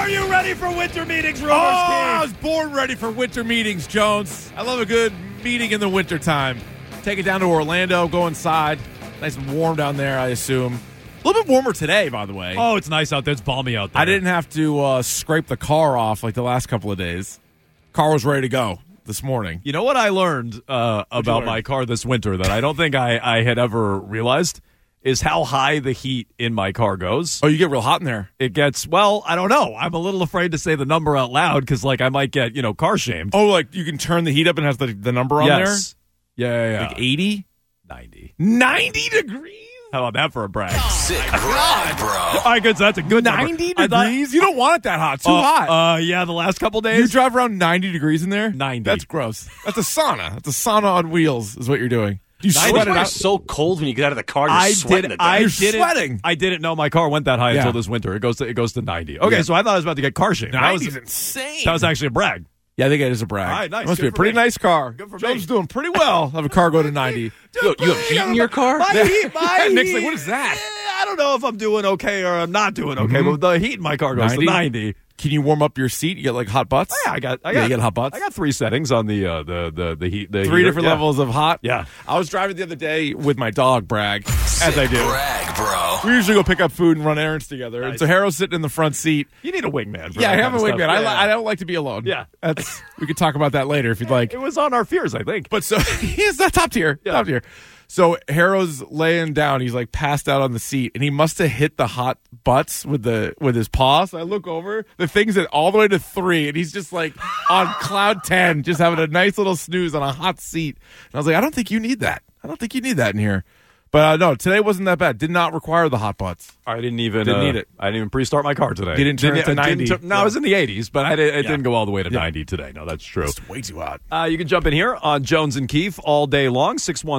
Are you ready for winter meetings, Rumors I was born ready for winter meetings, Jones. I love a good meeting in the wintertime. Take it down to Orlando, go inside. Nice and warm down there, I assume. A little bit warmer today, by the way. Oh, it's nice out there. It's balmy out there. I didn't have to scrape the car off like the last couple of days. Car was ready to go this morning. You know what I learned about my car this winter that I don't think I had ever realized is how high the heat in my car goes. Oh, you get real hot in there. It gets, well, I don't know. I'm a little afraid to say the number out loud because, like, I might get, car shamed. Oh, like you can turn the heat up and has the number on Yes. there? Yeah. Like 80? 90. 90 degrees? How about that for a brag? Sick brag, bro. All right, good. So that's a good 90 number. degrees? You don't want it that hot. Too hot. Yeah, the last couple You days. drive around 90 degrees in there? 90. That's gross. That's a sauna. That's a sauna on wheels is what you're doing. You 90 sweat it is out. so cold when you get out of the car. You're sweating to death. You're sweating. I didn't know my car went that high Yeah. until this winter. It goes to 90. Okay, Yeah. so I thought I was about to get car shamed. That 90 was is insane. that was actually a brag. Yeah, I think it is a brag. All right, nice. It must Good be a for pretty me. nice car. Good for Joe's me. doing pretty well. Have a car go to 90. Yo, you have heat in your car? My Nick's heat. like, what is that? I don't know if I'm doing okay or I'm not doing okay, but the heat in my car goes 90? to 90. Can you warm up your seat? You get like hot butts? Yeah, I got you get hot butts? I got 3 settings on the heat. The Three heater. different Yeah. levels of hot? Yeah. I was driving the other day with my dog, Bragg, as I do. Brag, bro. We usually go pick up food and run errands together. And Nice. so Harrow's sitting in the front seat. You need a wingman. For Yeah, I that have a kind of wingman. stuff. I don't like to be alone. Yeah. We could talk about that later if you'd like. It was on our fears, I think. But so he's that top tier. Yeah. Top tier. So Harrow's laying down. He's like passed out on the seat, and he must have hit the hot butts with his paw. So I look over, the thing's at all the way to 3, and he's just like on cloud 10, just having a nice little snooze on a hot seat. And I was like, I don't think you need that. I don't think you need that in here. But no, today wasn't that bad. Did not require the hot butts. I didn't even need it. I didn't even pre-start my car today. You didn't turn it to 90. No, I was in the 80s, but it didn't go all the way to 90 today. No, that's true. It's way too hot. You can jump in here on Jones and Keefe all day long,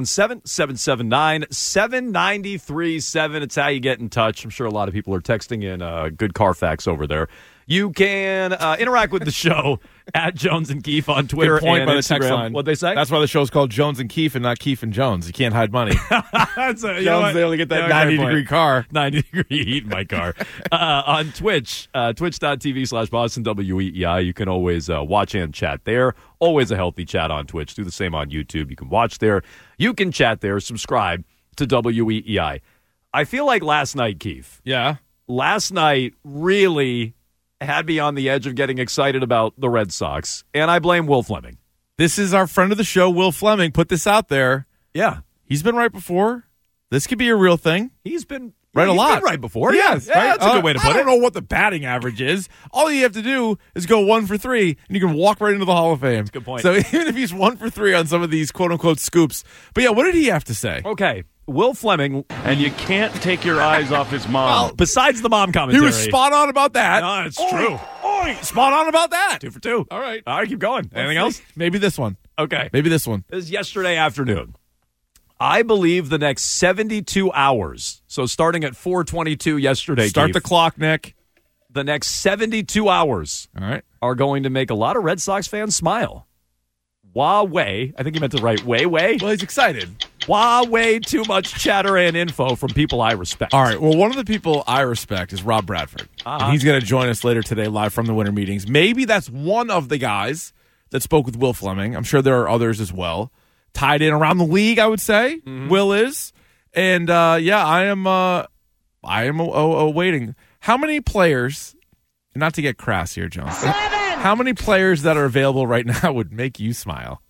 617-779-7937. It's how you get in touch. I'm sure a lot of people are texting in good car facts over there. You can interact with the show at Jones and Keefe on Twitter Good point and by the Instagram. text line. What'd they say? That's why the show's called Jones and Keefe and not Keefe and Jones. You can't hide money. That's a, Jones, they only get that 90-degree car. 90-degree heat in my car. On Twitch, twitch.tv/Boston WEEI. You can always watch and chat there. Always a healthy chat on Twitch. Do the same on YouTube. You can watch there. You can chat there. Subscribe to WEEI. I feel like last night, Keith. Yeah. Last night really had me on the edge of getting excited about the Red Sox, and I blame Will Fleming. This is our friend of the show, Will Fleming. Put this out there. Yeah. He's been right before. This could be a real thing. He's been Right a he's lot. been right before. Yes. Yeah, right? that's a good way to put I it. don't know what the batting average is. All you have to do is go 1 for 3, and you can walk right into the Hall of Fame. That's a good point. So even if he's 1 for 3 on some of these quote-unquote scoops. But yeah, what did he have to say? Okay. Will Fleming, And you can't take your eyes off his mom. besides the mom He commentary. was spot on about that. No, it's Oi, true. Oi, spot on about that. 2 for 2. All right. All right, keep going. Anything else? Maybe this one. Okay. Maybe this one. This is yesterday afternoon. I believe the next 72 hours, so starting at 4:22 yesterday, Start Keith, the clock, Nick. the next 72 hours All right. are going to make a lot of Red Sox fans smile. Huawei, I think he meant to write way. Well, he's excited. Way too much chatter and info from people I respect. All right. Well, one of the people I respect is Rob Bradford. And he's going to join us later today live from the winter meetings. Maybe that's one of the guys that spoke with Will Fleming. I'm sure there are others as well. Tied in around the league, I would say. Will is. And, yeah, I am awaiting. How many players, not to get crass here, John. 7! How many players that are available right now would make you smile?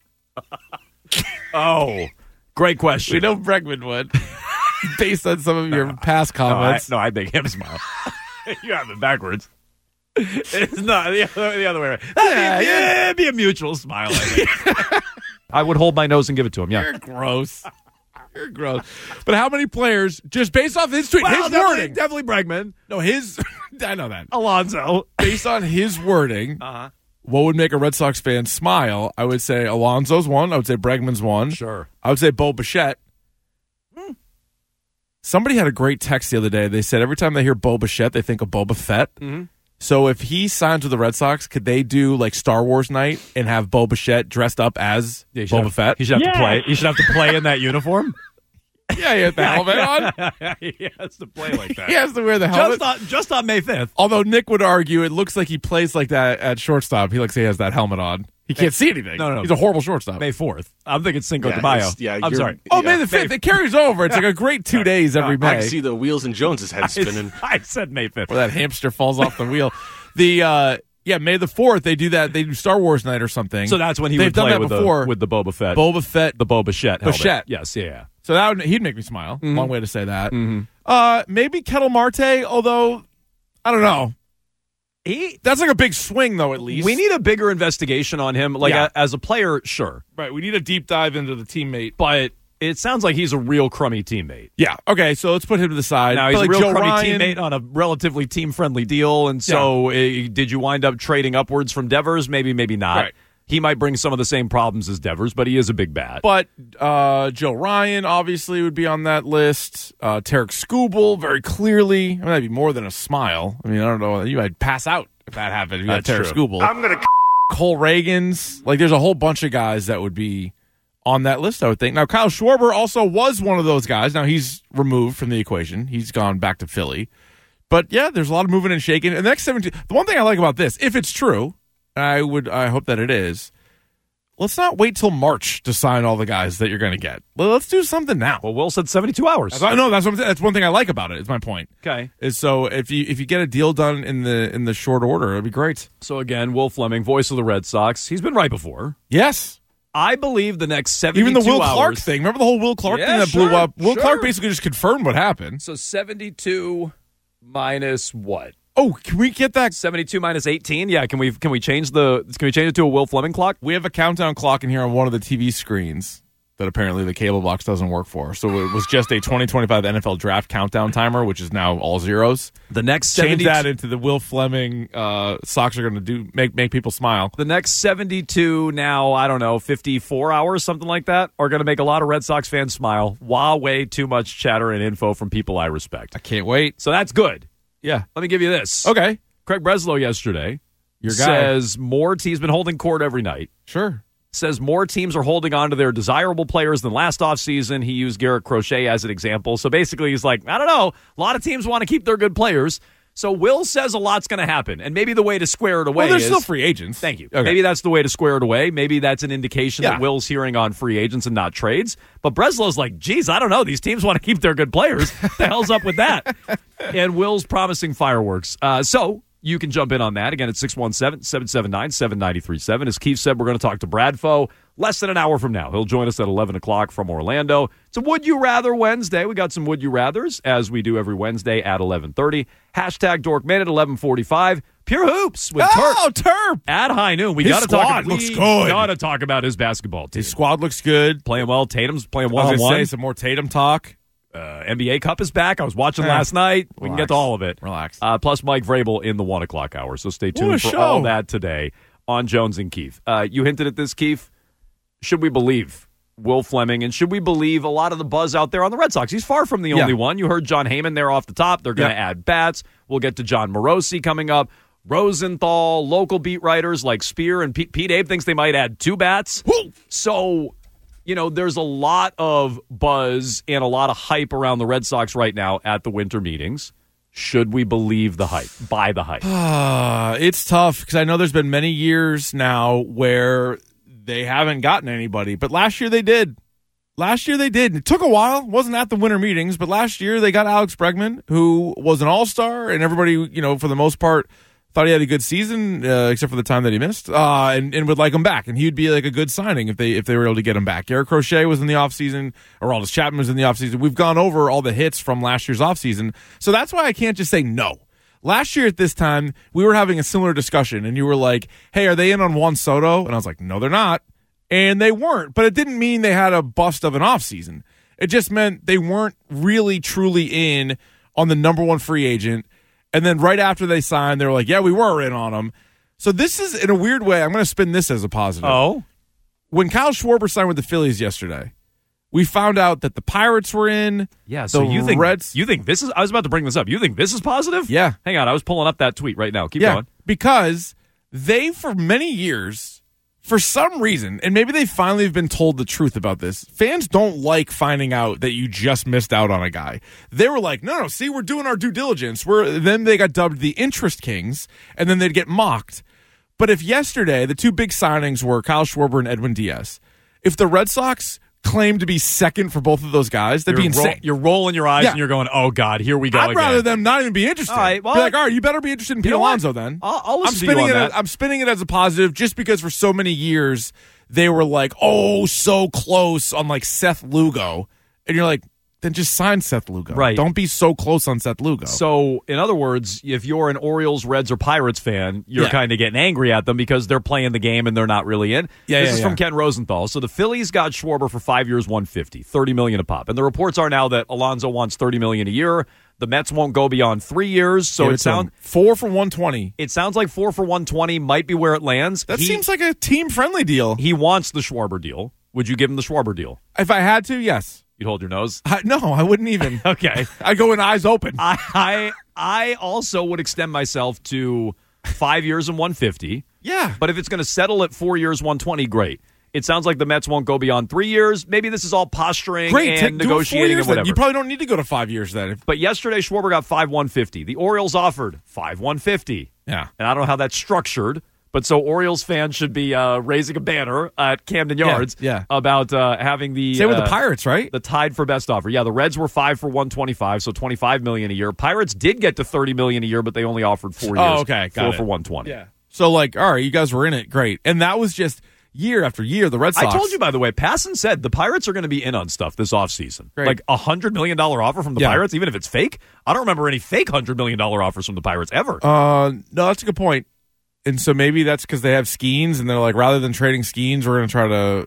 Oh, great question. We know Bregman would, based on some of your past comments. I'd make him smile. You have it backwards. It's not the other way around. It'd be a mutual smile, I think. I would hold my nose and give it to him, yeah. You're gross. You're gross. But how many players, just based off his tweet, his wording. Definitely Bregman. No, his, I know that. Alonso. Based on his wording, what would make a Red Sox fan smile? I would say Alonso's one. I would say Bregman's one. Sure. I would say Bo Bichette. Somebody had a great text the other day. They said every time they hear Bo Bichette, they think of Boba Fett. Mm-hmm. So if he signs with the Red Sox, could they do like Star Wars night and have Bo Bichette dressed up as Boba Fett? He should have to play. He should have to play in that uniform. Yeah, he had the helmet on. He has to play like that. He has to wear the helmet. Just on May 5th. Although Nick would argue it looks like he plays like that at shortstop. He has that helmet on. He can't see anything. No. He's a horrible shortstop. May 4th. I'm thinking Cinco de Yeah, Mayo. it's- yeah, I'm you're- sorry. Oh, May the 5th. It carries over. It's like a great 2 days every I May. can see the wheels in Jones's head spinning. I said May 5th. Where that hamster falls off the wheel. May the 4th, they do that. They do Star Wars night or something. So that's when he They've would done play that with before. the Boba Fett. Boba Fett. The Boba Fett helmet. Fett. Yes, yeah. So he'd make me smile. One way to say that. Maybe Kettle Marte, although I don't know. That's like a big swing, though. At least We need a bigger investigation on him. Like Yeah. as a player, sure, right. We need a deep dive into the teammate. but it sounds like he's a real crummy teammate. Yeah. Okay. So let's put him to the side. Now he's But a real Joe crummy Ryan, teammate on a relatively team-friendly deal, and so did you wind up trading upwards from Devers? Maybe not. Right. He might bring some of the same problems as Devers, but he is a big bat. But Joe Ryan obviously would be on that list. Tarek Skubal, very clearly. I mean, that'd be more than a smile. I mean, I don't know. You might pass out if that happened. If you had Tarek That's true. Skubal. I'm gonna. Cole Reagans. Like, there's a whole bunch of guys that would be on that list, I would think. Now, Kyle Schwarber also was one of those guys. Now, he's removed from the equation. He's gone back to Philly. But, yeah, there's a lot of moving and shaking. And the next 17, the one thing I like about this, if it's true, I hope that it is, let's not wait till March to sign all the guys that you're going to get. Let's do something now. Well, Will said 72 hours. No, that's one thing I like about it. Is my point. Okay. Is so if you get a deal done in the short order, it'd be great. So again, Will Fleming, voice of the Red Sox. He's been right before. Yes. I believe the next 72 Even the Will hours. Clark thing. Remember the whole Will Clark Yeah, thing that sure, blew up? Will sure. Clark basically just confirmed what happened. So 72 minus what? Oh, can we get that? 72 minus 18? Yeah, can we change it to a Will Fleming clock? We have a countdown clock in here on one of the TV screens that apparently the cable box doesn't work for. So it was just a 2025 NFL draft countdown timer, which is now all zeros. The next Change 72 that into the Will Fleming Sox are going to make people smile. The next 72 now, I don't know, 54 hours, something like that, are going to make a lot of Red Sox fans smile. Wow, way too much chatter and info from people I respect. I can't wait. So that's good. Yeah. Let me give you this. Okay. Craig Breslow yesterday Your guy. says he's been holding court every night. Sure. Says more teams are holding on to their desirable players than last offseason. He used Garrett Crochet as an example. So basically he's like, I don't know, a lot of teams want to keep their good players. So Will says a lot's going to happen. And maybe the way to square it away Well, there's is still free agents. Thank you. Okay. Maybe that's the way to square it away. Maybe that's an indication Yeah. that Will's hearing on free agents and not trades. But Breslow's like, geez, I don't know. These teams want to keep their good players. The hell's up with that? And Will's promising fireworks. So you can jump in on that. Again, it's 617-779-7937. As Keith said, we're going to talk to Bradfo less than an hour from now. He'll join us at 11 o'clock from Orlando. It's a Would You Rather Wednesday. We got some Would You Rathers, as we do every Wednesday at 11:30. Hashtag Dork Minute, 11:45. Pure Hoops with Turk Terp. at high noon. We His got to squad looks good. Got to talk about his basketball team. His squad looks good. Playing well. Tatum's playing I was gonna say one-on-one. some more Tatum talk. NBA Cup is back. I was watching last night. We can get to all of it. Relax. Plus Mike Vrabel in the 1 o'clock hour. So stay What a tuned for show. all that today on Jones and Keith. You hinted at this, Keith. Should we believe Will Fleming, and should we believe a lot of the buzz out there on the Red Sox? He's far from the only one. You heard John Heyman there off the top. They're going to add bats. We'll get to John Morosi coming up. Rosenthal, local beat writers like Spear and Pete Abe thinks they might add 2 bats. So, there's a lot of buzz and a lot of hype around the Red Sox right now at the winter meetings. Should we believe the hype? Buy the hype? It's tough because I know there's been many years now where they haven't gotten anybody, but last year they did. It took a while. Wasn't at the winter meetings, but last year they got Alex Bregman, who was an all-star, and everybody, for the most part, thought he had a good season, except for the time that he missed, and would like him back. And he'd be like a good signing if they were able to get him back. Garrett Crochet was in the offseason. Aroldis Chapman was in the offseason. We've gone over all the hits from last year's offseason. So that's why I can't just say no. Last year at this time, we were having a similar discussion, and you were like, hey, are they in on Juan Soto? And I was like, no, they're not. And they weren't. But it didn't mean they had a bust of an offseason. It just meant they weren't really, truly in on the number one free agent. And then right after they signed, they were like, yeah, we were in on them. So this is, in a weird way, I'm going to spin this as a positive. Oh? When Kyle Schwarber signed with the Phillies yesterday, we found out that the Pirates were in. Yeah, so the you think Reds. you think this is, I was about to bring this up. You think this is positive? Yeah. Hang on, I was pulling up that tweet right now. Keep Yeah, going. because they, for many years, for some reason, and maybe they finally have been told the truth about this, fans don't like finding out that you just missed out on a guy. They were like, no, see, we're doing our due diligence. Then they got dubbed the interest kings, and then they'd get mocked. But if yesterday the two big signings were Kyle Schwarber and Edwin Diaz, if the Red Sox claim to be second for both of those guys, that'd be insane. You're rolling your eyes and you're going, oh, God, here we go I'd rather them not even be interested. All right, well, be like, all right, you better be interested in Pete Alonso then. I'll listen to you on that. I'm spinning it as a positive just because for so many years they were like, oh, so close on like Seth Lugo. And you're like, then just sign Seth Lugo. Right. Don't be so close on Seth Lugo. So, in other words, if you're an Orioles, Reds, or Pirates fan, you're kind of getting angry at them because they're playing the game and they're not really in. This is from Ken Rosenthal. So the Phillies got Schwarber for 5 years, $150, $30 million a pop. And the reports are now that Alonso wants $30 million a year. The Mets won't go beyond 3 years. So it sounds 4 for $120. It sounds like 4 for $120 might be where it lands. That seems like a team-friendly deal. He wants the Schwarber deal. Would you give him the Schwarber deal? If I had to, yes. You'd hold your nose? No, I wouldn't even. Okay. I'd go in eyes open. I also would extend myself to 5 years and $150. Yeah. But if it's going to settle at 4 years, $120, great. It sounds like the Mets won't go beyond 3 years. Maybe this is all posturing and negotiating and whatever. You probably don't need to go to 5 years then. But yesterday, Schwarber got $5,150. The Orioles offered $5,150. Yeah. And I don't know how that's structured. But so Orioles fans should be raising a banner at Camden Yards about having the same with the Pirates, right? The tied for best offer. Yeah, the Reds were 5 for $125, so $25 million a year. Pirates did get to $30 million a year, but they only offered 4 years. Oh, okay, got 4 for $120. Yeah. So like, all right, you guys were in it, great, and that was just year after year. The Red Sox. I told you, by the way, Passan said the Pirates are going to be in on stuff this offseason. Great. Like $100 million offer from the Pirates, even if it's fake. I don't remember any fake $100 million offers from the Pirates ever. No, that's a good point. And so maybe that's because they have Skeens, and they're like, rather than trading Skeens, we're going to try to,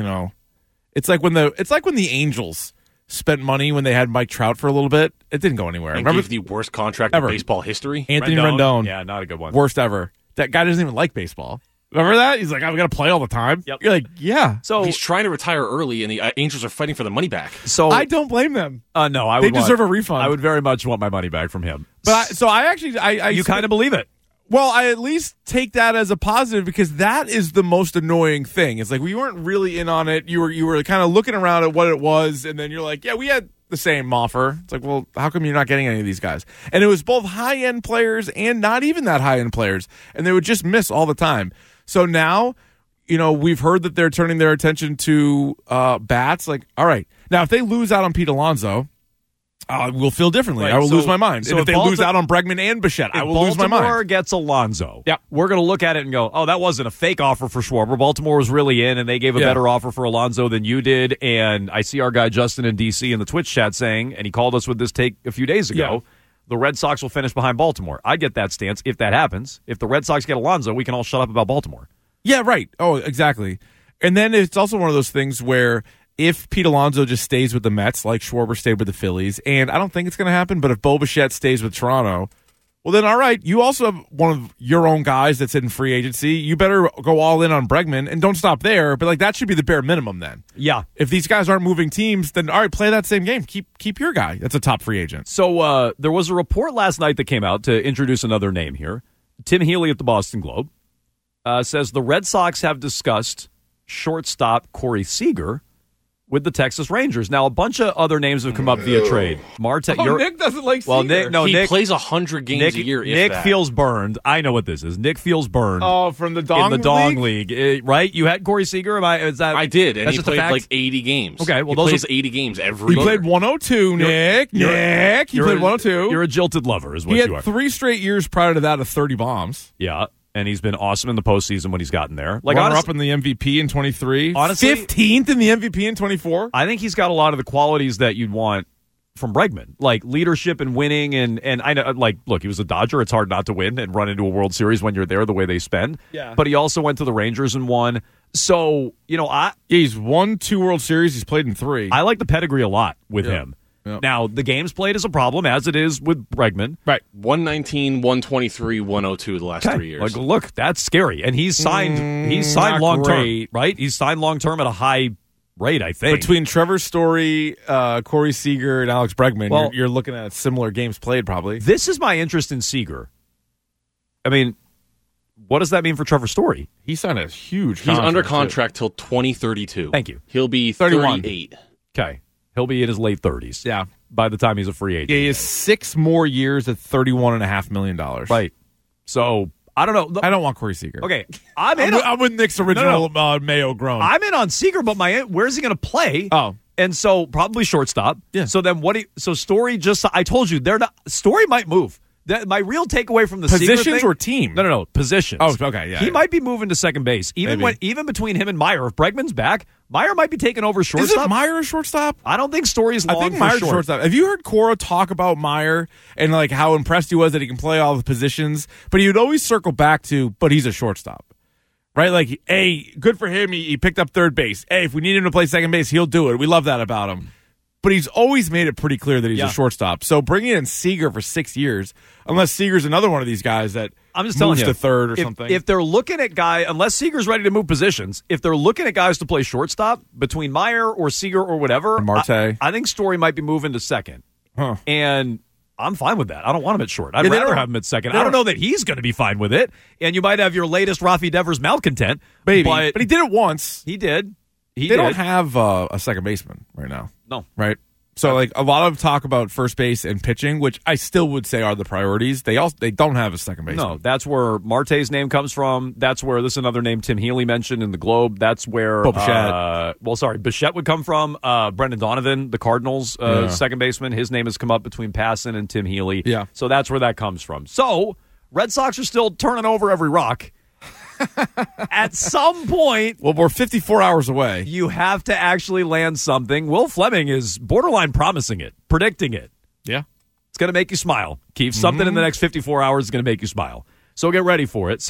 it's like when the Angels spent money when they had Mike Trout for a little bit. It didn't go anywhere. And Remember gave the worst contract ever in baseball history. Anthony Rendon. Yeah, not a good one. Worst ever. That guy doesn't even like baseball. Remember that? He's like, I'm going to play all the time. Yep. You're like, yeah. So he's trying to retire early, and the Angels are fighting for the money back. So I don't blame them. No, they deserve a refund. I would very much want my money back from him. But you kind of believe it. Well, I at least take that as a positive because that is the most annoying thing. It's like we weren't really in on it. You were kind of looking around at what it was, and then you're like, yeah, we had the same offer. It's like, well, how come you're not getting any of these guys? And it was both high-end players and not even that high-end players, and they would just miss all the time. So now, we've heard that they're turning their attention to bats. Like, all right, now if they lose out on Pete Alonso, we'll feel differently. Right, I will lose my mind. So and if they lose out on Bregman and Bichette, I will lose my mind. Baltimore gets Alonso. Yep. We're going to look at it and go, oh, that wasn't a fake offer for Schwarber. Baltimore was really in, and they gave a better offer for Alonso than you did. And I see our guy Justin in D.C. in the Twitch chat saying, and he called us with this take a few days ago, the Red Sox will finish behind Baltimore. I get that stance if that happens. If the Red Sox get Alonso, we can all shut up about Baltimore. Yeah, right. Oh, exactly. And then it's also one of those things where if Pete Alonso just stays with the Mets, like Schwarber stayed with the Phillies, and I don't think it's going to happen, but if Bo Bichette stays with Toronto, well, then all right, you also have one of your own guys that's in free agency. You better go all in on Bregman, and don't stop there, but like that should be the bare minimum then. Yeah. If these guys aren't moving teams, then all right, play that same game. Keep your guy. That's a top free agent. So there was a report last night that came out to introduce another name here. Tim Healy at the Boston Globe says the Red Sox have discussed shortstop Corey Seager with the Texas Rangers. Now, a bunch of other names have come up via trade. Marte, Nick doesn't like Seager. He plays 100 games a year. Nick feels burned. I know what this is. Nick feels burned. Oh, from the Dong in the Dong League, right? You had Corey Seager. I did, and he played like 80 games. Okay, well, he plays 80 games every year. He played 102, Nick. He played 102. You're a jilted lover, is what you are. He had 3 straight years prior to that of 30 bombs. Yeah. And he's been awesome in the postseason when he's gotten there. Like runner-up in the MVP in 23. Honestly, 15th in the MVP in 24. I think he's got a lot of the qualities that you'd want from Bregman, like leadership and winning. And I know, like, look, he was a Dodger. It's hard not to win and run into a World Series when you're there the way they spend. Yeah. But he also went to the Rangers and won. So, he's won 2 World Series. He's played in 3. I like the pedigree a lot with him. Yep. Now, the games played is a problem, as it is with Bregman. Right. 119, 123, 102 the last 3 years. Like, look, that's scary. And he's signed long-term, right? He's signed long-term at a high rate, I think. Between Trevor Story, Corey Seager, and Alex Bregman, you're looking at similar games played, probably. This is my interest in Seager. I mean, what does that mean for Trevor Story? He signed a huge He's contract. under contract till 2032. Thank you. He'll be 31. 38. Okay. He'll be in his late 30s. Yeah. By the time he's a free agent. Yeah, he has 6 more years at $31.5 million. Right. So, I don't know. I don't want Corey Seager. Okay. I'm with Nick's original Mayo groan. I'm in on Seager, but where's he going to play? Oh. And so probably shortstop. Yeah. So then so Story I told you, Story might move. My real takeaway from the Positions Seager thing, or team? No. Positions. Oh, okay, yeah. He might be moving to second base. Even between him and Meyer, if Bregman's back, Meyer might be taking over shortstop. Isn't Meyer a shortstop? I don't think Story's long I think for Meyer's short. shortstop. Have you heard Cora talk about Meyer and like how impressed he was that he can play all the positions? But he would always circle back to, but he's a shortstop. Right? Like, hey, good for him. He picked up third base. Hey, if we need him to play second base, he'll do it. We love that about him. But he's always made it pretty clear that he's a shortstop. So bringing in Seager for 6 years, unless Seager's another one of these guys that I'm just telling moves you, to third or something. If they're looking at unless Seager's ready to move positions, if they're looking at guys to play shortstop between Meyer or Seager or whatever, Marte. I think Story might be moving to second. Huh. And I'm fine with that. I don't want him at short. I'd Yeah, they rather don't- have him at second. they I don't don't- know that he's going to be fine with it. And you might have your latest Rafi Devers malcontent. Baby. But But he did it once. he did. They They don't have a second baseman right now. No. Right? So, like, a lot of talk about first base and pitching, which I still would say are the priorities. They don't have a second baseman. No, that's where Marte's name comes from. That's where this is another name Tim Healy mentioned in the Globe. That's where Bichette. Bichette would come from. Brendan Donovan, the Cardinals second baseman. His name has come up between Passan and Tim Healy. Yeah. So that's where that comes from. So Red Sox are still turning over every rock. At some point, Well, we're 54 hours away. you have to actually land something. Will Fleming is borderline promising it, predicting it. Yeah. It's going to make you smile. Keith, something in the next 54 hours is going to make you smile. So get ready for it.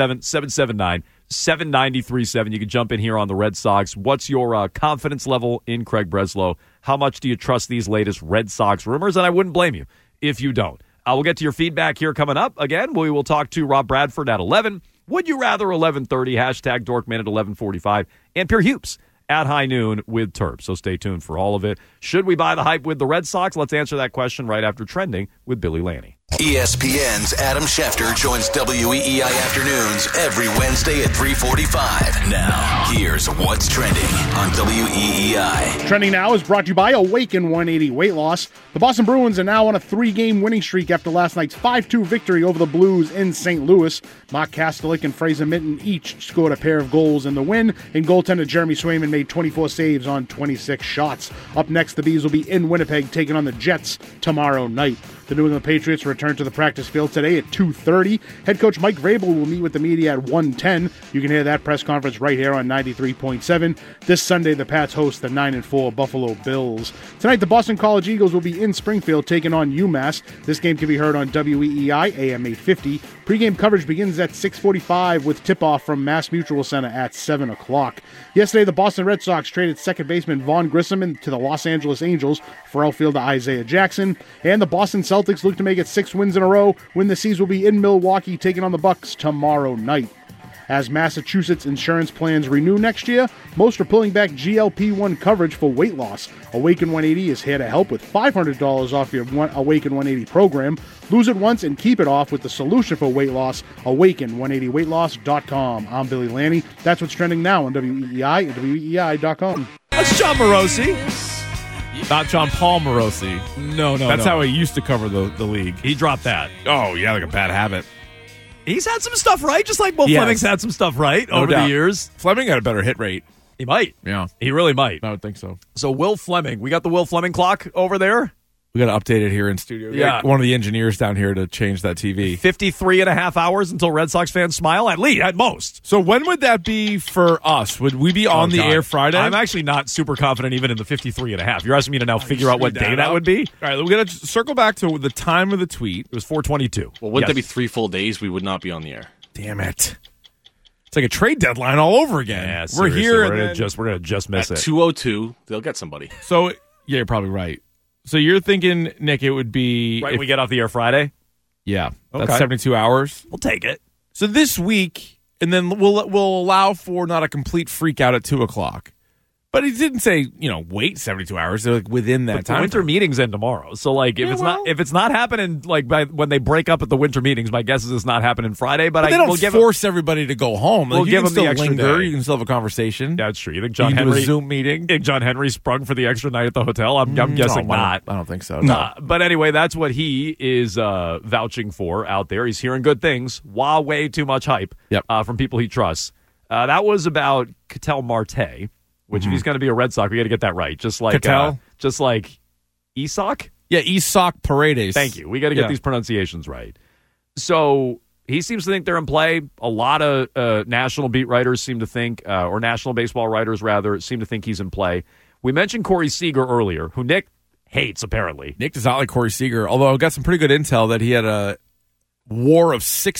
617-779-7937. You can jump in here on the Red Sox. What's your confidence level in Craig Breslow? How much do you trust these latest Red Sox rumors? And I wouldn't blame you if you don't. We'll get to your feedback here coming up. Again, we will talk to Rob Bradford at 11. Would you rather 11:30, hashtag Dorkman at 11:45, and Pure Hoops at high noon with Terp. So stay tuned for all of it. Should we buy the hype with the Red Sox? Let's answer that question right after Trending with Billy Lanny. ESPN's Adam Schefter joins WEEI Afternoons every Wednesday at 3:45. Now, here's what's trending on WEEI. Trending now is brought to you by Awaken 180 Weight Loss. The Boston Bruins are now on a 3-game winning streak after last night's 5-2 victory over the Blues in St. Louis. Mark Kastelik and Fraser Minton each scored a pair of goals in the win, and goaltender Jeremy Swayman made 24 saves on 26 shots. Up next, the Bees will be in Winnipeg taking on the Jets tomorrow night. The New England Patriots return to the practice field today at 2:30. Head coach Mike Vrabel will meet with the media at 1:10. You can hear that press conference right here on 93.7. This Sunday, the Pats host the 9-4 Buffalo Bills. Tonight, the Boston College Eagles will be in Springfield taking on UMass. This game can be heard on WEEI AM 850. Pre-game coverage begins at 6:45 with tip-off from Mass Mutual Center at 7 o'clock. Yesterday, the Boston Red Sox traded second baseman Vaughn Grissom to the Los Angeles Angels for outfielder Isaiah Jackson. And the Boston Celtics look to make it 6 wins in a row when the Seas will be in Milwaukee taking on the Bucks tomorrow night. As Massachusetts insurance plans renew next year, most are pulling back GLP-1 coverage for weight loss. Awaken 180 is here to help with $500 off your Awaken 180 program. Lose it once and keep it off with the solution for weight loss, Awaken180weightloss.com. I'm Billy Lanny. That's what's trending now on WEEI and WEEI.com. That's John Morosi. Not John Paul Morosi. No. That's how he used to cover the league. he dropped that. Oh, yeah, like a bad habit. He's had some stuff right, just like Will He has. Fleming's had some stuff right No over doubt. the years. Fleming got a better hit rate. He might. Yeah, He really might. I would think so. So Will Fleming, we got the Will Fleming clock over there. We got to update it here in studio. We Yeah. got one of the engineers down here to change that TV. 53 and a half hours until Red Sox fans smile, at least, at most. So when would that be for us? Would we be on Oh, the God. air Friday? I'm actually not super confident even in the 53 and a half. You're asking me to now figure out what day that would be? All right, we got to circle back to the time of the tweet. It was 4:22. Well, wouldn't Yes. that be 3 full days? We would not be on the air. Damn it. It's like a trade deadline all over again. Yeah, we're seriously, here. We're and gonna then- just miss At it. 2:02, they'll get somebody. So, yeah, you're probably right. So you're thinking, Nick, it would be... Right, we get off the air Friday. Yeah, that's Okay. 72 hours. We'll take it. So this week, and then we'll allow for not a complete freak out at 2 o'clock. But he didn't say, wait 72 hours. They're like within that But the time. winter meetings end tomorrow. So like if it's not happening like when they break up at the winter meetings, my guess is it's not happening Friday. But they don't force everybody to go home. Like, We'll you give can them the still extra linger. day. You can still have a conversation. That's true. You think You John can do a Henry Zoom meeting? think John Henry sprung for the extra night at the hotel? I'm guessing not. I don't think so. No. But anyway, that's what he is vouching for out there. He's hearing good things. Way too much hype from people he trusts. That was about Ketel Marte, which if he's going to be a Red Sox, we got to get that right. Just like Isak? Yeah, Isak Paredes. Thank you. We got to get these pronunciations right. So he seems to think they're in play. A lot of national beat writers seem to think, or national baseball writers rather, seem to think he's in play. We mentioned Corey Seager earlier, who Nick hates, apparently. Nick does not like Corey Seager, although I got some pretty good intel that he had a WAR of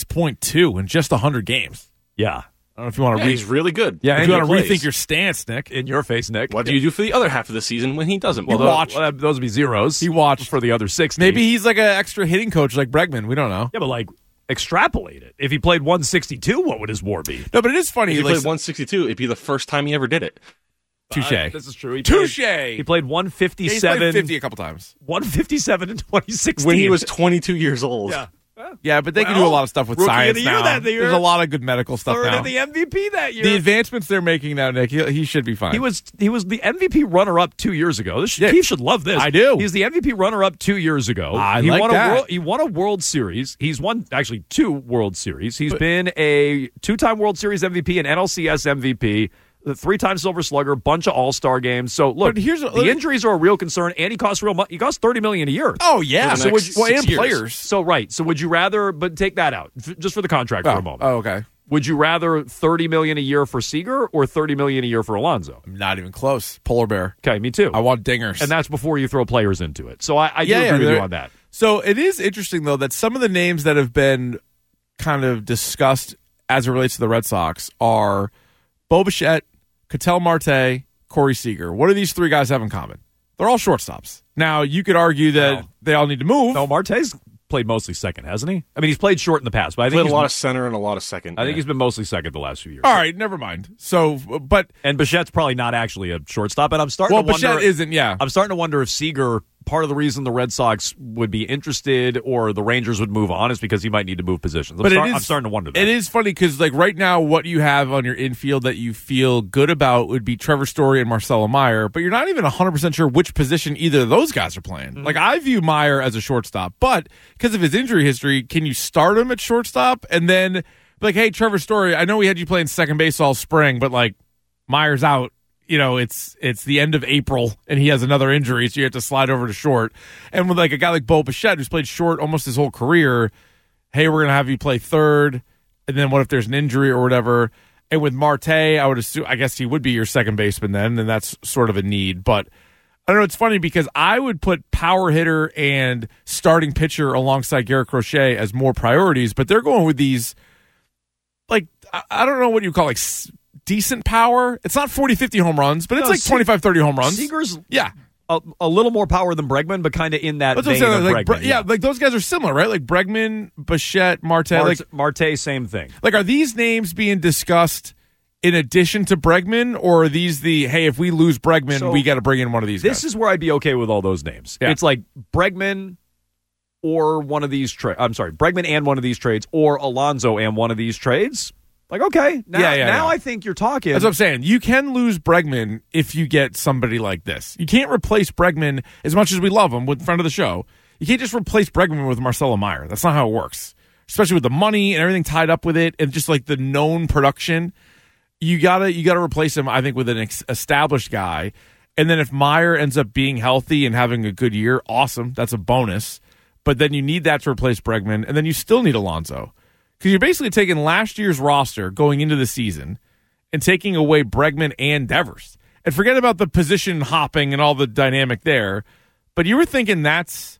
6.2 in just 100 games. Yeah. I don't know if you want to he's really good. if And you he want to plays. rethink your stance, Nick. In your face, Nick. What do you do for the other half of the season when he doesn't? You Well, watch. Those would be zeros. He watched. For the other 60. Maybe he's like an extra hitting coach like Bregman. We don't know. Yeah, but like, extrapolate it. If he played 162, what would his WAR be? No, but it is funny. if he like, played 162, it'd be the first time he ever did it. touche. This is true. Touche. He played He's 157. played 50 a couple times. 157 in 2016. When he was 22 years old. Yeah. Yeah, but they can do a lot of stuff with Rookie of science the year now. that year. There's a lot of good medical stuff Third now. in the MVP that year. The advancements they're making now, Nick, he should be fine. He was the MVP runner-up 2 years ago. Keith should love this. I do. He's the MVP runner-up 2 years ago. I he like won that. He won a World Series. He's won actually 2 World Series. He's been a 2-time World Series MVP, an NLCS MVP, the 3-time Silver Slugger, bunch of All-Star games. So look, But the injuries are a real concern, and he costs real money. He costs $30 million a year. Oh yeah, For the next 6 and years. players. So right. So would you rather? But take that out, just for the contract for a moment. Oh, okay. Would you rather $30 million a year for Seager or $30 million a year for Alonso? Not even close. Polar bear. Okay, me too. I want dingers. And that's before you throw players into it. So I do agree with you on that. So it is interesting, though, that some of the names that have been kind of discussed as it relates to the Red Sox are Bo Bichette, Ketel Marte, Corey Seager. What do these 3 guys have in common? They're all shortstops. Now, you could argue that they all need to move. No, Marte's played mostly second, hasn't he? I mean, he's played short in the past, but I think Played he's a lot of center and a lot of second. I think he's been mostly second the last few years. All right, never mind. So, but And Bichette's probably not actually a shortstop, and I'm starting to wonder. Bichette isn't, yeah. I'm starting to wonder if Seager, part of the reason the Red Sox would be interested or the Rangers would move on is because he might need to move positions. I'm starting to wonder that. It is funny because, like, right now, what you have on your infield that you feel good about would be Trevor Story and Marcelo Meyer, but you're not even 100% sure which position either of those guys are playing. Like, I view Meyer as a shortstop, but because of his injury history, can you start him at shortstop and then be like, hey, Trevor Story, I know we had you playing second base all spring, but, like, Meyer's out. It's the end of April and he has another injury, so you have to slide over to short. And with like a guy like Bo Bichette, who's played short almost his whole career, hey, we're gonna have you play third, and then what if there's an injury or whatever? And with Marte, I guess he would be your second baseman then, and that's sort of a need. But I don't know, it's funny because I would put power hitter and starting pitcher alongside Garrett Crochet as more priorities, but they're going with these, like, I don't know what you call, like, decent power. It's not 40, 50 home runs, but it's like 25, 30 home runs. Seager's yeah. A little more power than Bregman, but kind of in that That's what vein I'm of saying. Like, Bregman. like those guys are similar, right? Like Bregman, Bichette, Marte. Marte, same thing. Like, are these names being discussed in addition to Bregman, or are these hey, if we lose Bregman, we got to bring in one of these guys? This is where I'd be okay with all those names. Yeah. It's like Bregman or one of these trades. I'm sorry, Bregman and one of these trades, or Alonso and one of these trades. Like, okay, now I think you're talking. That's what I'm saying. You can lose Bregman if you get somebody like this. You can't replace Bregman as much as we love him with friend of the show. You can't just replace Bregman with Marcelo Meyer. That's not how it works. Especially with the money and everything tied up with it, and just like the known production. You gotta replace him, I think, with an established guy. And then if Meyer ends up being healthy and having a good year, awesome. That's a bonus. But then you need that to replace Bregman, and then you still need Alonso. Because you're basically taking last year's roster going into the season and taking away Bregman and Devers. And forget about the position hopping and all the dynamic there. But you were thinking that's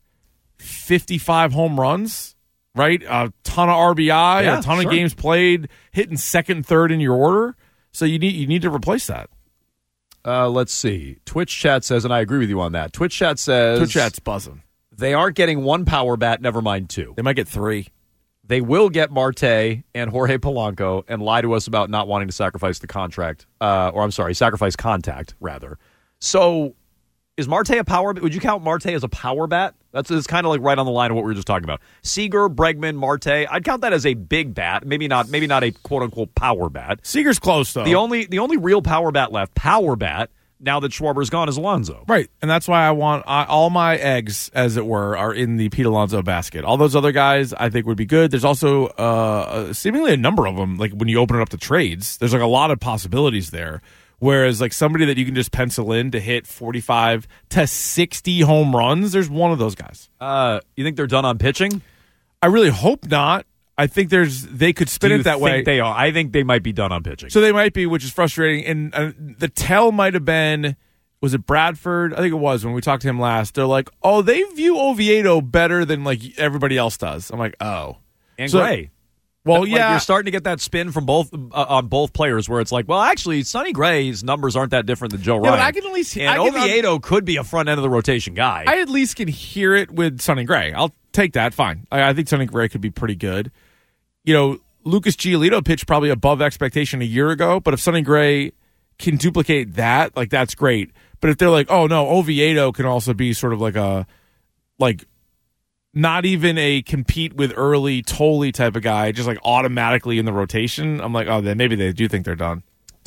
55 home runs, right? A ton of RBI, a ton of games played, hitting second, third in your order. So you need to replace that. Let's see. Twitch chat says, and I agree with you on that. Twitch chat's buzzing. They They aren't getting one power bat, never mind 2. might get 3. they will get Marte and Jorge Polanco and lie to us about not wanting to sacrifice the contract, sacrifice contact, rather. So is Marte a power bat? Would you count Marte as a power bat? It's kind of like right on the line of what we were just talking about. Seager, Bregman, Marte. I'd count that as a big bat. Maybe not a quote-unquote power bat. Seager's close, though. The only real power bat left, now that Schwarber's gone, is Alonso. Right, and that's why I want all my eggs, as it were, are in the Pete Alonso basket. All those other guys I think would be good. There's also seemingly a number of them, like when you open it up to trades, there's like a lot of possibilities there. Whereas like somebody that you can just pencil in to hit 45 to 60 home runs, there's one of those guys. You think they're done on pitching? I really hope not. I think they could spin it that way. They are. I think they might be done on pitching. So they might be, which is frustrating. And the tell might have been, was it Bradford? I think it was when we talked to him last. They're like, oh, they view Oviedo better than like everybody else does. I'm like, oh. And Gray. Well, yeah. You're starting to get that spin from both on both players where it's like, well, actually, Sonny Gray's numbers aren't that different than Joe Ryan. But I can at least Oviedo could be a front end of the rotation guy. I at least can hear it with Sonny Gray. I'll take that. Fine. I think Sonny Gray could be pretty good. You know, Lucas Giolito pitched probably above expectation a year ago, but if Sonny Gray can duplicate that, like that's great. But if they're like, oh no, Oviedo can also be sort of like not even a compete with early Tolley type of guy, just like automatically in the rotation, I'm like, oh, then maybe they do think they're done.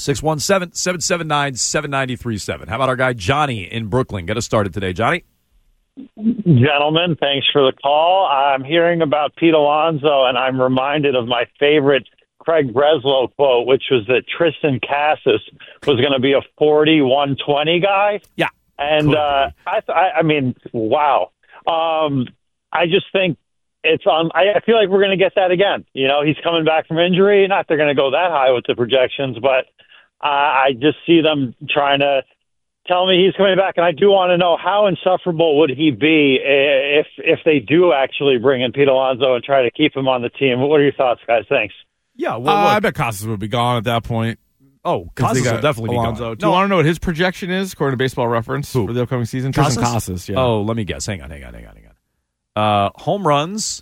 617-779-7937. How about our guy Johnny in Brooklyn? Get us started today, Johnny. Gentlemen, thanks for the call. I'm hearing about Pete Alonso, and I'm reminded of my favorite Craig Breslow quote, which was that Tristan Casas was going to be a 40-120 guy. Yeah. And I mean, wow. I just think it's on. I feel like we're going to get that again. You know, he's coming back from injury. Not they're going to go that high with the projections, but I just see them trying to tell me he's coming back. And I do want to know how insufferable would he be if they do actually bring in Pete Alonso and try to keep him on the team. What are your thoughts, guys? Thanks. Yeah, well, I bet Casas would be gone at that point. Oh, Casas will definitely Alonso. be gone. Do you want to know what his projection is according to Baseball Reference for the upcoming season? Tristan Casas. Yeah. Oh, let me guess. Hang on. Home runs,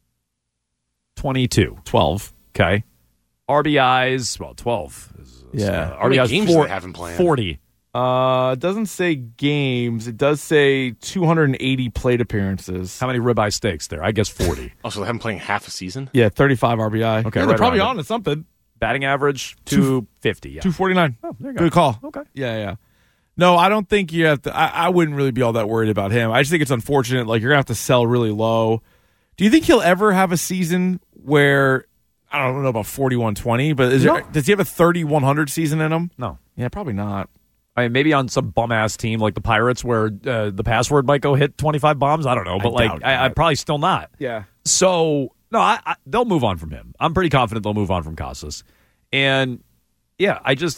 22. 12. Okay. RBIs, well, 12. Yeah. How many RBIs, games do they have him playing? 40. It doesn't say games. It does say 280 plate appearances. How many ribeye steaks there? I guess 40. Oh, so they have him playing half a season? Yeah, 35 RBI. Okay, yeah, right they're probably around on to something. Batting average, 250. Yeah. 249. Oh, there you go. Good call. Okay. Yeah. No, I don't think you have to. I wouldn't really be all that worried about him. I just think it's unfortunate. Like, you're going to have to sell really low. Do you think he'll ever have a season where, I don't know about 41-20, but does he have a 30-100 season in him? No. Yeah, probably not. I mean, maybe on some bum-ass team like the Pirates where the password might go hit 25 bombs. I don't know. But, I probably still not. Yeah. So, no, they'll move on from him. I'm pretty confident they'll move on from Casas. And, yeah,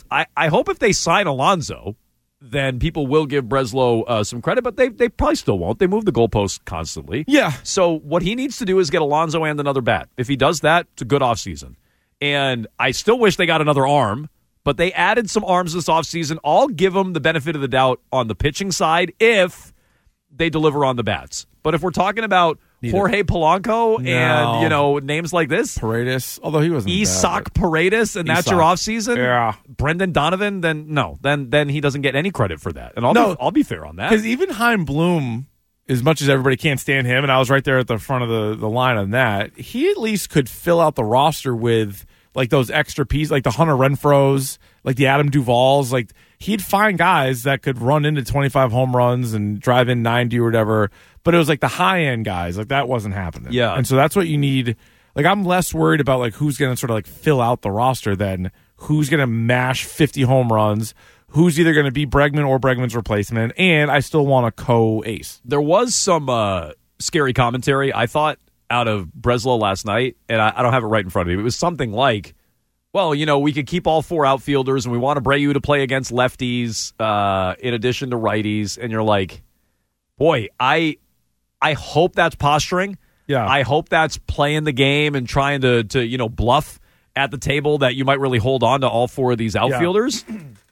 I hope if they sign Alonso, then people will give Breslow some credit, but they probably still won't. They move the goalposts constantly. Yeah. So what he needs to do is get Alonso and another bat. If he does that, it's a good offseason. And I still wish they got another arm, but they added some arms this offseason. I'll give them the benefit of the doubt on the pitching side if they deliver on the bats. But if we're talking about Jorge Polanco and, names like this. Paredes, although he wasn't Isaac Paredes, and that's your offseason? Yeah. Brendan Donovan, then he doesn't get any credit for that. And I'll be fair on that. Because even Chaim Bloom, as much as everybody can't stand him, and I was right there at the front of the line on that, he at least could fill out the roster with like those extra pieces, like the Hunter Renfroes, like the Adam Duvals. Like, he'd find guys that could run into 25 home runs and drive in 90 or whatever. But it was like the high-end guys. Like, that wasn't happening. Yeah. And so that's what you need. Like, I'm less worried about, like, who's going to sort of, like, fill out the roster than who's going to mash 50 home runs, who's either going to be Bregman or Bregman's replacement, and I still want a co-ace. There was some scary commentary, I thought, out of Breslow last night, and I don't have it right in front of me. It was something like, well, we could keep all four outfielders, and we want Abreu to play against lefties in addition to righties, and you're like, boy, I hope that's posturing. Yeah. I hope that's playing the game and trying to bluff at the table that you might really hold on to all four of these outfielders. Yeah.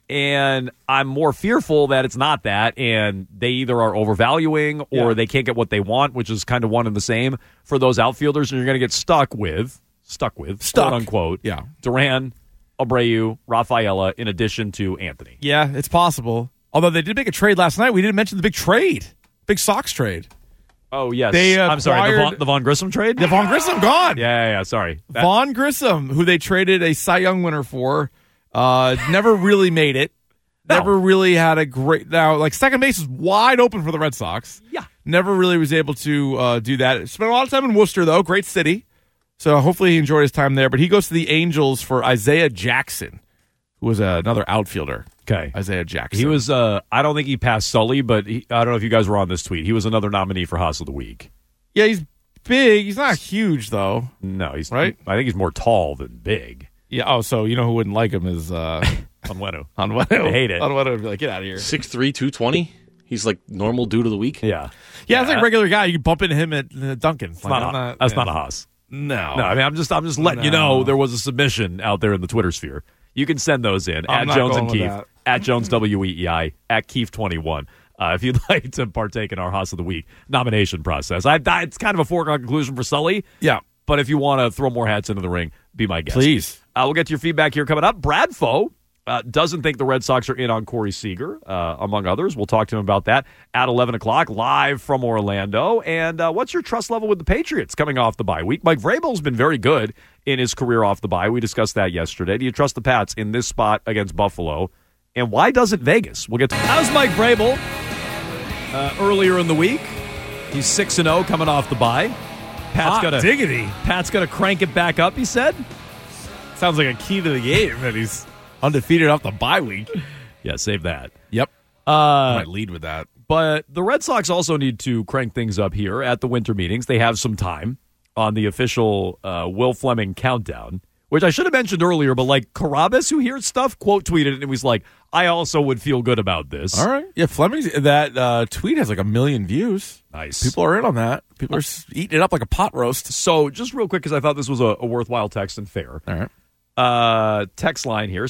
And I'm more fearful that it's not that, and they either are overvaluing or they can't get what they want, which is kind of one and the same for those outfielders, and you're going to get stuck with, quote unquote, Duran, Abreu, Rafaela, in addition to Anthony. Yeah, it's possible. Although they did make a trade last night. We didn't mention the big trade. Big Sox trade. Oh, yes. I'm sorry, the Vaughn Grissom trade? The Vaughn Grissom gone. Yeah, sorry. Vaughn Grissom, who they traded a Cy Young winner for, never really made it. No. Never really had a great... Now, like, second base is wide open for the Red Sox. Yeah. Never really was able to do that. Spent a lot of time in Worcester, though. Great city. So hopefully he enjoyed his time there. But he goes to the Angels for Isaiah Jackson, who was another outfielder. Okay. Isaiah Jackson. He was, I don't think he passed Sully, but I don't know if you guys were on this tweet. He was another nominee for Haas of the Week. Yeah, he's big. He's not huge, though. No, he's right. I think he's more tall than big. Yeah. Oh, so you know who wouldn't like him is Onwenu. Onwenu. I hate it. Onwenu would be like, get out of here. 6'3", 220. He's like normal dude of the week. Yeah. Yeah, it's like a regular guy. You can bump into him at Dunkin'. That's not a Haas. No. I mean, I'm just letting you know there was a submission out there in the Twitter sphere. You can send those in I'm at not Jones going and with Keefe, that. at Jones WEEI, at Keefe21. If you'd like to partake in our Haas of the Week nomination process. It's kind of a foregone conclusion for Sully. Yeah. But if you want to throw more hats into the ring, be my guest. Please. We'll get to your feedback here coming up. Brad Foe doesn't think the Red Sox are in on Corey Seager, among others. We'll talk to him about that at 11 o'clock, live from Orlando. And what's your trust level with the Patriots coming off the bye week? Mike Vrabel's been very good in his career off the bye. We discussed that yesterday. Do you trust the Pats in this spot against Buffalo? And why doesn't Vegas? We'll get to how's Mike Vrabel earlier in the week. He's 6-0 coming off the bye. Pat's got to crank it back up, he said. Sounds like a key to the game that he's undefeated off the bye week. Yeah, save that. Yep. I might lead with that. But the Red Sox also need to crank things up here at the winter meetings. They have some time on the official Will Fleming countdown, which I should have mentioned earlier, but like Carabas, who hears stuff, quote tweeted it, and he was like, I also would feel good about this. All right. Yeah, Fleming's, that tweet has like 1 million views. Nice. People are in on that. People are eating it up like a pot roast. So just real quick, because I thought this was a worthwhile text and fair. All right. Text line here,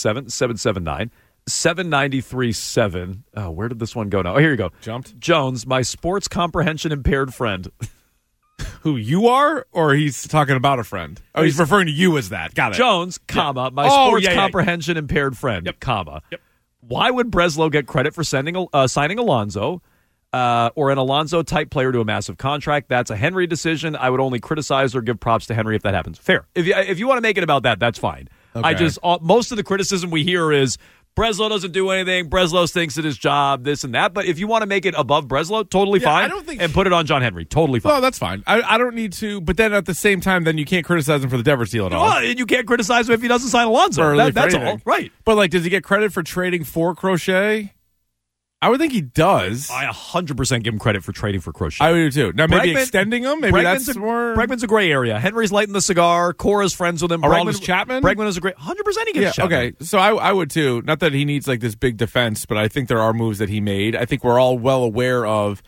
617-779-7937. Oh, where did this one go now? Oh, here you go. Jumped. Jones, my sports comprehension impaired friend. Who, you are? Or he's talking about a friend? Oh, he's referring to you as that. Got it. Jones, comma, my sports comprehension impaired friend, comma. Yep. Why would Breslow get credit for signing Alonso or an Alonso-type player to a massive contract? That's a Henry decision. I would only criticize or give props to Henry if that happens. Fair. If you want to make it about that, that's fine. Okay. Most of the criticism we hear is Breslow doesn't do anything. Breslow thinks it's his job, this and that. But if you want to make it above Breslow, totally fine. I don't think and put it on John Henry. Totally fine. No, that's fine. I don't need to. But then at the same time, then you can't criticize him for the Devers deal at all. Well, and you can't criticize him if he doesn't sign Alonso. That's all. Right. But like, does he get credit for trading for Crochet? I would think he does. I 100% give him credit for trading for Crochet. I would do too. Now, maybe extending him. Maybe that's more. Bregman's a gray area. Henry's lighting the cigar. Cora's friends with him. Aroldis Chapman? Bregman is a great. 100% he gets Chapman. Okay. So I would too. Not that he needs like this big defense, but I think there are moves that he made. I think we're all well aware of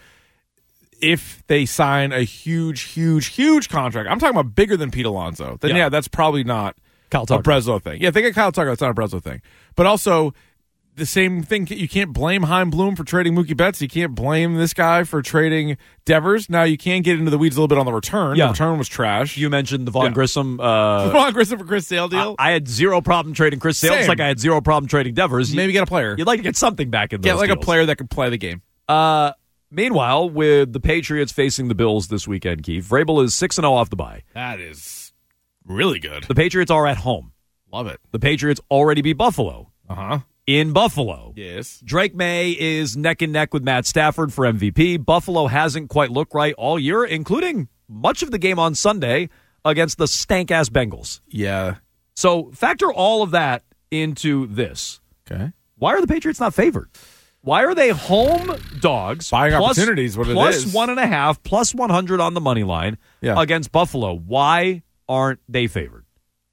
if they sign a huge contract. I'm talking about bigger than Pete Alonso. Then that's probably not Kyle Tucker. A Breslow thing. Yeah, if they get Kyle Tucker, that's not a Breslow thing. But also, the same thing, you can't blame Chaim Bloom for trading Mookie Betts. You can't blame this guy for trading Devers. Now, you can get into the weeds a little bit on the return. Yeah. The return was trash. You mentioned the Vaughn Grissom. Vaughn Grissom for Chris Sale deal. I had zero problem trading Chris Sale. It's like I had zero problem trading Devers. Maybe get a player. You'd like to get something back in those Get like deals. a player that can play the game. Meanwhile, with the Patriots facing the Bills this weekend, Keith, Vrabel is 6-0 off the bye. That is really good. The Patriots are at home. Love it. The Patriots already beat Buffalo. Uh-huh. In Buffalo. Yes. Drake May is neck and neck with Matt Stafford for MVP. Buffalo hasn't quite looked right all year, including much of the game on Sunday against the stank-ass Bengals. Yeah. So factor all of that into this. Okay. Why are the Patriots not favored? Why are they home dogs? Buying opportunities, what it is. Plus 1.5, plus 100 on the money line against Buffalo. Why aren't they favored?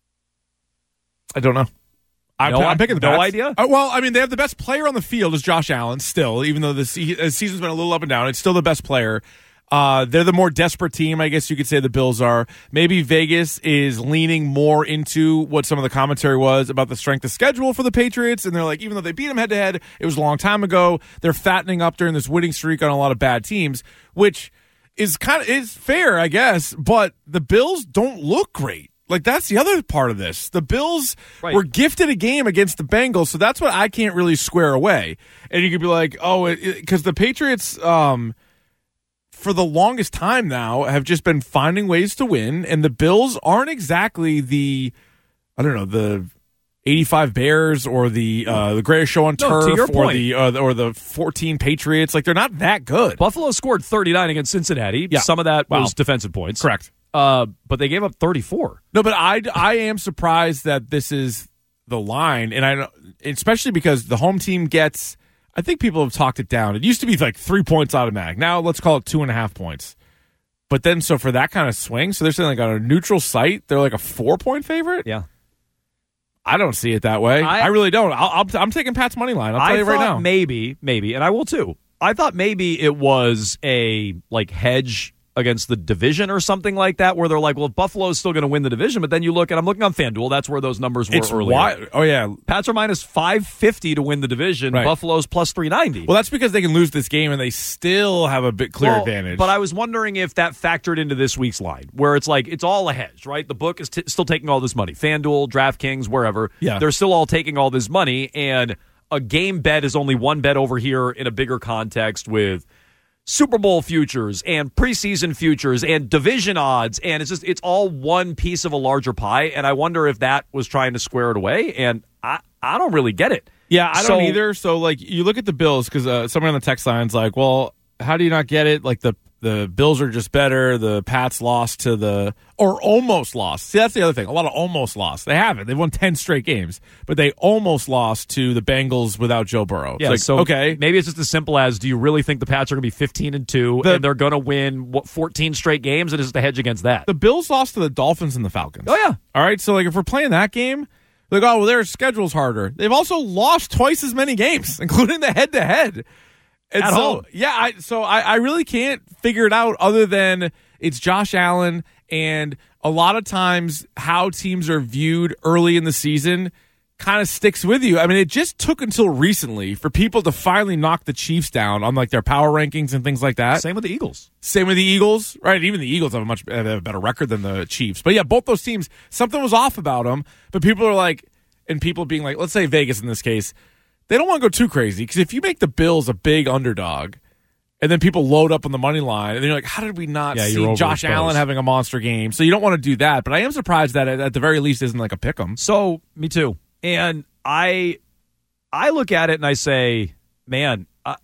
I don't know. I'm picking the Pats. No idea? Well, I mean, they have the best player on the field is Josh Allen still, even though the season's been a little up and down. It's still the best player. They're the more desperate team, I guess you could say the Bills are. Maybe Vegas is leaning more into what some of the commentary was about the strength of schedule for the Patriots, and they're like, even though they beat them head-to-head, it was a long time ago, they're fattening up during this winning streak on a lot of bad teams, which is fair, I guess, but the Bills don't look great. Like, that's the other part of this. The Bills were gifted a game against the Bengals, so that's what I can't really square away. And you could be like, oh, because the Patriots, for the longest time now, have just been finding ways to win, and the Bills aren't exactly the 85 Bears or the greatest show on turf or the 14 Patriots. Like, they're not that good. Buffalo scored 39 against Cincinnati. Yeah. Some of that was defensive points. Correct. But they gave up 34. No, but I am surprised that this is the line, and especially because the home team gets, I think people have talked it down. It used to be like 3 points automatic. Now let's call it 2.5 points. But then, so for that kind of swing, so they're saying like on a neutral site, they're like a 4-point favorite? Yeah. I don't see it that way. I really don't. I'm taking Pat's money line. I'll tell you right now. Maybe, and I will too. I thought maybe it was a hedge against the division or something like that, where they're like, well, if Buffalo's still going to win the division, but then you look, and I'm looking on FanDuel, that's where those numbers were earlier. Oh, yeah. Pats are minus 550 to win the division. Right. Buffalo's plus 390. Well, that's because they can lose this game and they still have a bit clear advantage. But I was wondering if that factored into this week's line, where it's like, it's all a hedge, right? The book is still taking all this money. FanDuel, DraftKings, wherever. Yeah. They're still all taking all this money, and a game bet is only one bet over here in a bigger context with Super Bowl futures and preseason futures and division odds, and it's all one piece of a larger pie, and I wonder if that was trying to square it away, and I don't really get it. Yeah, I don't either. So, like, you look at the Bills, because someone on the text line's like, well, how do you not get it? Like, the Bills are just better. The Pats lost or almost lost. See, that's the other thing. A lot of almost lost. They haven't. They've won 10 straight games, but they almost lost to the Bengals without Joe Burrow. Yeah, like, so okay. Maybe it's just as simple as, do you really think the Pats are going to be 15-2 and they're going to win 14 straight games, and it's just a hedge against that? The Bills lost to the Dolphins and the Falcons. Oh, yeah. All right, so, like, if we're playing that game, like, oh, well, their schedule's harder. They've also lost twice as many games, including the head-to-head. And at home. Yeah, I really can't figure it out other than it's Josh Allen, and a lot of times how teams are viewed early in the season kind of sticks with you. I mean, it just took until recently for people to finally knock the Chiefs down on like their power rankings and things like that. Same with the Eagles. Right? Even the Eagles have a better record than the Chiefs. But yeah, both those teams, something was off about them, but people are like, and people being like, let's say Vegas in this case, they don't want to go too crazy, because if you make the Bills a big underdog and then people load up on the money line and they're like, how did we not see Josh Allen having a monster game? So you don't want to do that. But I am surprised that at the very least isn't like a pick 'em. So, me too. And I look at it and I say, man,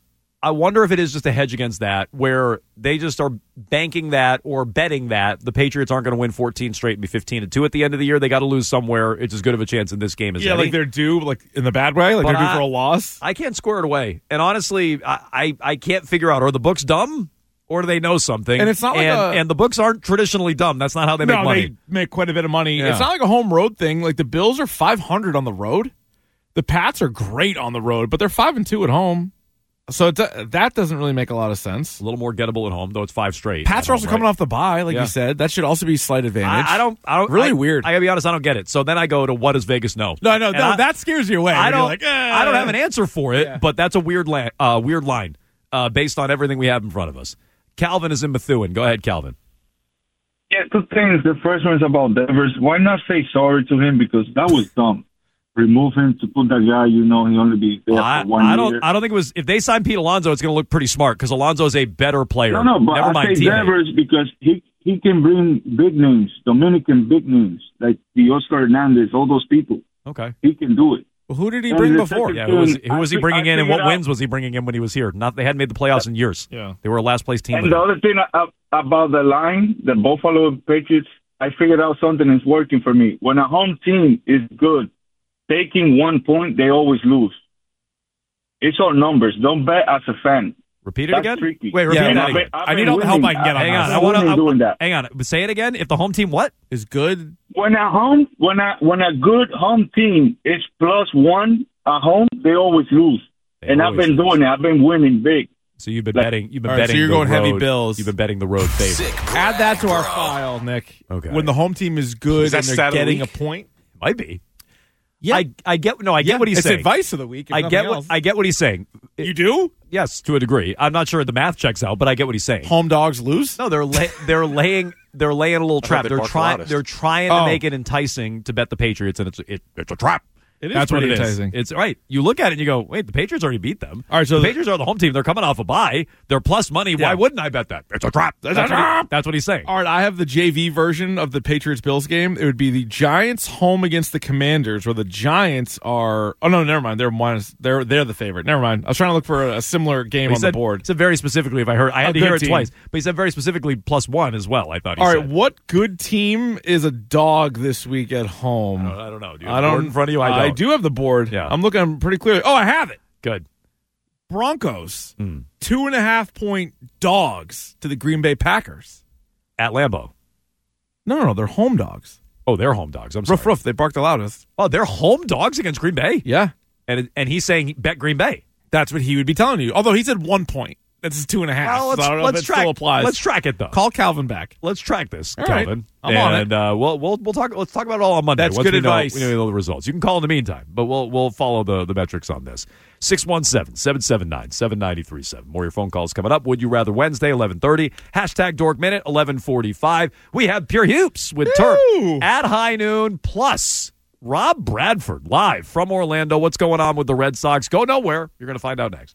I wonder if it is just a hedge against that, where they just are banking that or betting that the Patriots aren't going to win 14 straight and be 15-2 at the end of the year. They got to lose somewhere. It's as good of a chance in this game as any. Like they're due, like in the bad way, like they're due for a loss. I can't square it away, and honestly, I can't figure out, are the books dumb or do they know something? And it's not like and the books aren't traditionally dumb. That's not how they make money. They make quite a bit of money. Yeah. It's not like a home road thing. Like the Bills are 500 on the road. The Pats are great on the road, but they're 5-2 at home. So that doesn't really make a lot of sense. A little more gettable at home, though it's 5 straight. Pats are also coming off the bye, like you said. That should also be slight advantage. I don't. Really weird. I gotta be honest, I don't get it. So then I go to, what does Vegas know? No, that scares you away. I don't. Like, I don't have an answer for it, but that's a weird line based on everything we have in front of us. Calvin is in Methuen. Go ahead, Calvin. Yeah, 2 things. The first one is about Devers. Why not say sorry to him, because that was dumb. Remove him to put that guy, he only be there for 1 year. I don't think it was. If they sign Pete Alonso, it's going to look pretty smart, because Alonso is a better player. No, but Never mind I say Devers because he can bring big names, Dominican big names, like the Oscar Hernandez, all those people. Okay. He can do it. Well, who did he bring before? Yeah, who was he bringing in, and what wins was he bringing in when he was here? They hadn't made the playoffs in years. Yeah. They were a last-place team. And the other thing about the line, the Buffalo Patriots, I figured out something that's working for me. When a home team is good, taking 1 point, they always lose. It's all numbers. Don't bet as a fan. Repeat it That's again? Tricky. Wait, repeat that again. I need all the help I can get on hang that. Hang on. Say it again. If the home team what? Is good. When a good home team is +1 at home, they always lose. And I've been doing it. I've been winning big. So you've been betting. You've been All right, betting. so you're the going heavy road- Bills. You've been betting the road favorite. Sick Add that to our bro. file, Nick. Okay. When the home team is good Is that and they're stat of the getting a week? point. Might be. Yeah. I get. No, I get what he's it's saying. advice of the week. if I nothing get else. what I get what he's saying. You do? Yes, to a degree. I'm not sure the math checks out, but I get what he's saying. Home dogs lose? No, they're laying a little trap. they They're bark trying. loudest. They're trying to make it enticing to bet the Patriots, and it's a trap. It is That's what it pretty is. enticing. It's right. You look at it and you go, wait, the Patriots already beat them. All right, so the Patriots are the home team. They're coming off a bye. They're plus money. Why Yeah. wouldn't I bet that? It's a trap. That's what he's saying. All right, I have the JV version of the Patriots-Bills game. It would be the Giants home against the Commanders, where the Giants are... Oh, no, never mind. They're the favorite. Never mind. I was trying to look for a similar game He on said, the board. He said very specifically, if I had to good hear it team. twice, but he said very specifically +1 as well, I thought he All said. right, what good team is a dog this week at home? I don't know. Do you have the board in front of you? I I don't. do have the board. Yeah. I'm looking pretty clearly. Oh, I have it. Good. Broncos, 2.5-point dogs to the Green Bay Packers. At Lambeau. No, they're home dogs. Oh, they're home dogs. I'm sorry. Roof, they barked the loudest. Oh, they're home dogs against Green Bay? Yeah. And he's saying bet Green Bay. That's what he would be telling you. Although he said 1 point. That's 2.5. Well, so I don't know if it still applies. Let's track it, though. Call Calvin back. Let's track this, All right. Calvin. I'm on it. And we'll talk. Let's talk about it all on Monday. That's once good we know- advice. we know the results. You can call in the meantime, but we'll follow the metrics on this. 617-779-7937. More of your phone calls coming up. Would you rather Wednesday 11:30? Hashtag Dork Minute 11:45. We have Pure Hoops with Turp at high noon plus. Rob Bradford live from Orlando. What's going on with the Red Sox? Go nowhere. You're going to find out next.